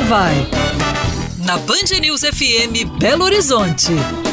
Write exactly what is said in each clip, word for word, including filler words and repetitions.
vai? Na Band News F M Belo Horizonte.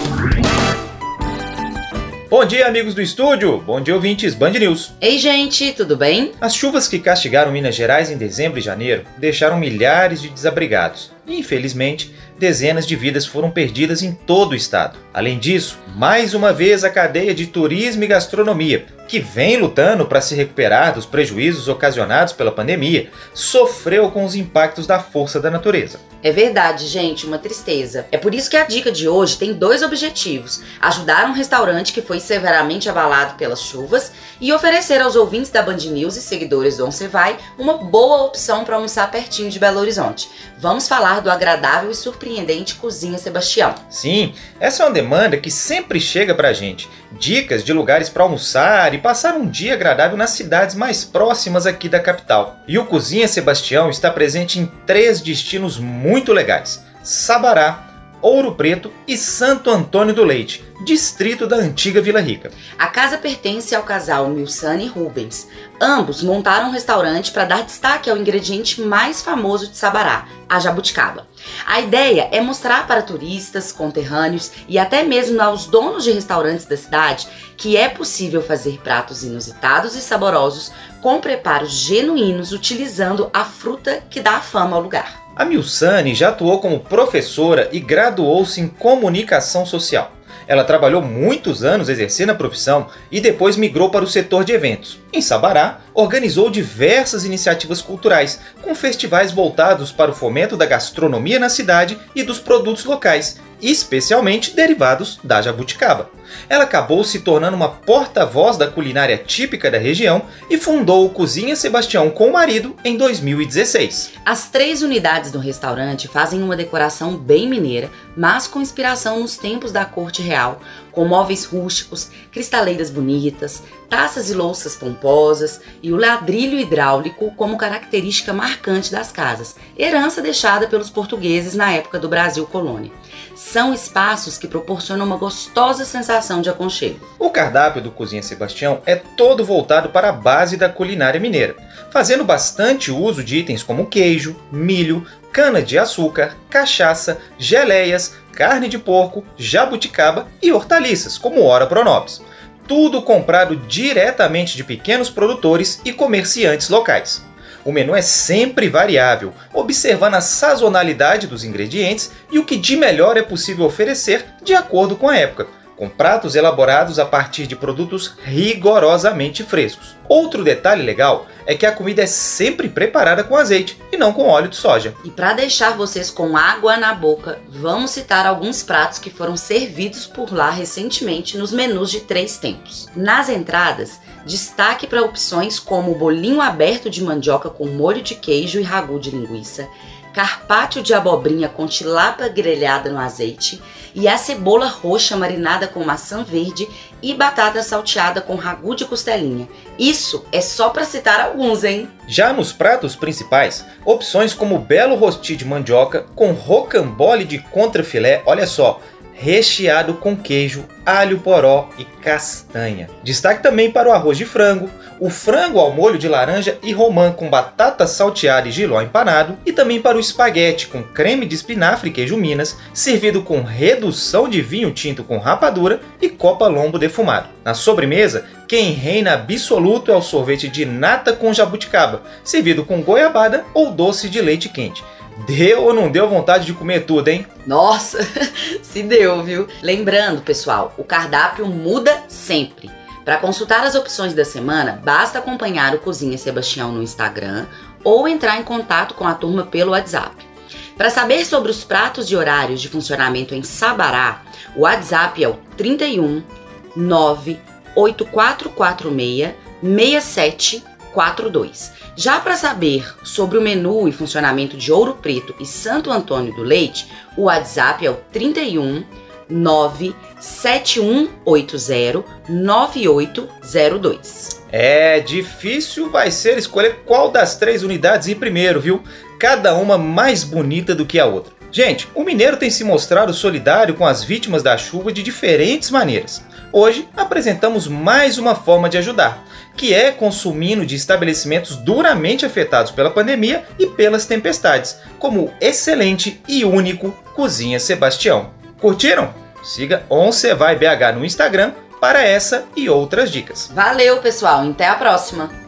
Bom dia, amigos do estúdio. Bom dia, ouvintes Band News. Ei, gente, tudo bem? As chuvas que castigaram Minas Gerais em dezembro e janeiro deixaram milhares de desabrigados. E, infelizmente, dezenas de vidas foram perdidas em todo o estado. Além disso, mais uma vez a cadeia de turismo e gastronomia, que vem lutando para se recuperar dos prejuízos ocasionados pela pandemia, sofreu com os impactos da força da natureza. É verdade, gente, uma tristeza. É por isso que a dica de hoje tem dois objetivos: ajudar um restaurante que foi severamente abalado pelas chuvas e oferecer aos ouvintes da Band News e seguidores do Once Vai uma boa opção para almoçar pertinho de Belo Horizonte. Vamos falar do agradável e surpreendente Cozinha Sebastião. Sim, essa é uma demanda que sempre chega pra gente. Dicas de lugares para almoçar e passar um dia agradável nas cidades mais próximas aqui da capital. E o Cozinha Sebastião está presente em três destinos muito legais: Sabará, Ouro Preto e Santo Antônio do Leite, distrito da antiga Vila Rica. A casa pertence ao casal Milsane e Rubens. Ambos montaram um restaurante para dar destaque ao ingrediente mais famoso de Sabará, a jabuticaba. A ideia é mostrar para turistas, conterrâneos e até mesmo aos donos de restaurantes da cidade que é possível fazer pratos inusitados e saborosos com preparos genuínos utilizando a fruta que dá a fama ao lugar. A Milsane já atuou como professora e graduou-se em comunicação social. Ela trabalhou muitos anos exercendo a profissão e depois migrou para o setor de eventos. Em Sabará, organizou diversas iniciativas culturais, com festivais voltados para o fomento da gastronomia na cidade e dos produtos locais, especialmente derivados da jabuticaba. Ela acabou se tornando uma porta-voz da culinária típica da região e fundou o Cozinha Sebastião com o marido em dois mil e dezesseis. As três unidades do restaurante fazem uma decoração bem mineira, mas com inspiração nos tempos da corte real, com móveis rústicos, cristaleiras bonitas, taças e louças pomposas e o ladrilho hidráulico como característica marcante das casas, herança deixada pelos portugueses na época do Brasil colônia. São espaços que proporcionam uma gostosa sensação de aconchego. O cardápio do Cozinha Sebastião é todo voltado para a base da culinária mineira, fazendo bastante uso de itens como queijo, milho, cana-de-açúcar, cachaça, geleias, carne de porco, jabuticaba e hortaliças, como ora pronobis. Tudo comprado diretamente de pequenos produtores e comerciantes locais. O menu é sempre variável, observando a sazonalidade dos ingredientes e o que de melhor é possível oferecer de acordo com a época, com pratos elaborados a partir de produtos rigorosamente frescos. Outro detalhe legal é que a comida é sempre preparada com azeite e não com óleo de soja. E para deixar vocês com água na boca, vamos citar alguns pratos que foram servidos por lá recentemente nos menus de três tempos. Nas entradas, destaque para opções como o bolinho aberto de mandioca com molho de queijo e ragu de linguiça, carpaccio de abobrinha com tilápia grelhada no azeite e a cebola roxa marinada com maçã verde e batata salteada com ragu de costelinha. Isso é só para citar alguns, hein? Já nos pratos principais, opções como o belo rosti de mandioca com rocambole de contrafilé, olha só, recheado com queijo, alho poró e castanha. Destaque também para o arroz de frango, o frango ao molho de laranja e romã com batata salteada e jiló empanado, e também para o espaguete com creme de espinafre e queijo Minas, servido com redução de vinho tinto com rapadura e copa lombo defumado. Na sobremesa, quem reina absoluto é o sorvete de nata com jabuticaba, servido com goiabada ou doce de leite quente. Deu ou não deu vontade de comer tudo, hein? Nossa, se deu, viu? Lembrando, pessoal, o cardápio muda sempre. Para consultar as opções da semana, basta acompanhar o Cozinha Sebastião no Instagram ou entrar em contato com a turma pelo WhatsApp. Para saber sobre os pratos e horários de funcionamento em Sabará, o WhatsApp é o trinta e um, nove oito quatro quatro seis, seis sete quatro dois. Já para saber sobre o menu e funcionamento de Ouro Preto e Santo Antônio do Leite, o WhatsApp é o trinta e um, nove sete um oito zero, nove oito zero dois. É, difícil vai ser escolher qual das três unidades ir primeiro, viu? Cada uma mais bonita do que a outra. Gente, o mineiro tem se mostrado solidário com as vítimas da chuva de diferentes maneiras. Hoje apresentamos mais uma forma de ajudar, que é consumindo de estabelecimentos duramente afetados pela pandemia e pelas tempestades, como o excelente e único Cozinha Sebastião. Curtiram? Siga Oncevai B H no Instagram para essa e outras dicas. Valeu, pessoal. Até a próxima.